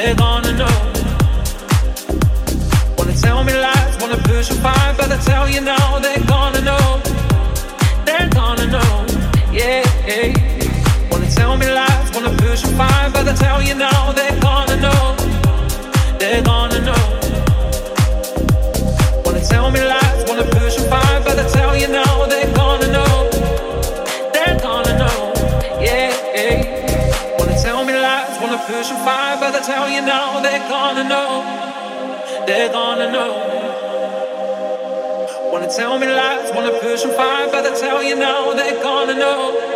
they're gonna know. Wanna tell me lies, wanna push and fight, but I tell you now, they're gonna know. They're gonna know, yeah, yeah. Wanna tell me lies, wanna push and fight, but I tell you now, they're gonna know. They're gonna know. Wanna tell me lies, wanna push and fight, but I tell you now, they're gonna know. They're gonna know, yeah, yeah. Wanna tell me lies, wanna push and fight, but I tell you now, they're gonna know. They're gonna know. Wanna tell me lies, wanna push and fight, but I tell you now, they're gonna know.